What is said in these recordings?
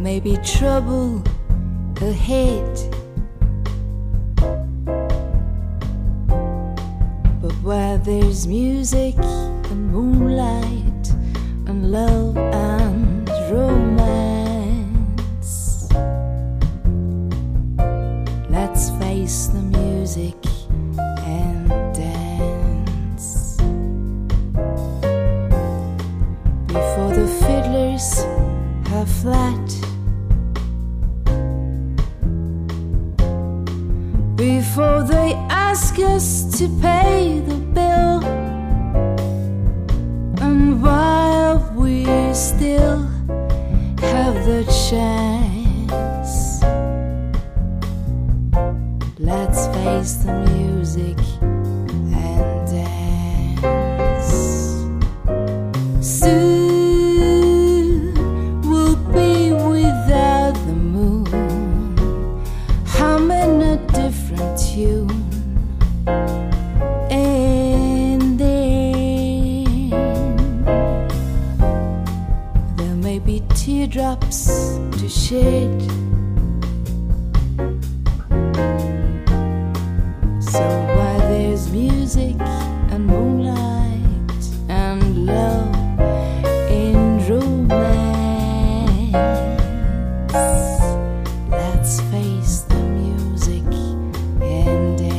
may be trouble ahead, but where there's music and moonlight and love and romance, let's face the music and dance. Before the fiddlers are flat, before they ask us to pay the bill, and while we still have the chance, let's face the music and dance. Soon we'll be without the moon, humming a different tune, and then there may be teardrops to shed. So while there's music and moonlight and love and romance, let's face the music and dance.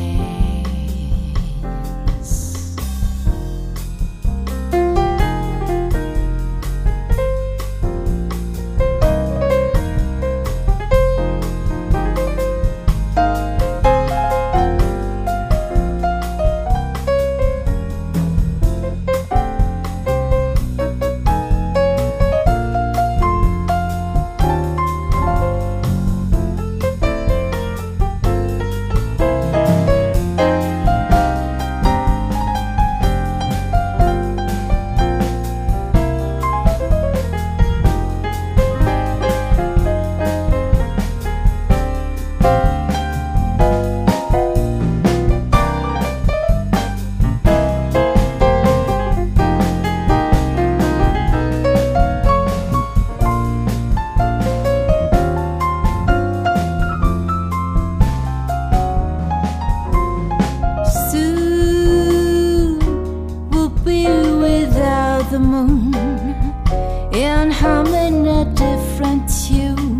The moon and humming a different tune,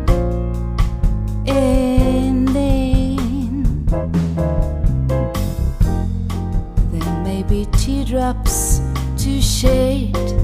and then there may be teardrops to shed.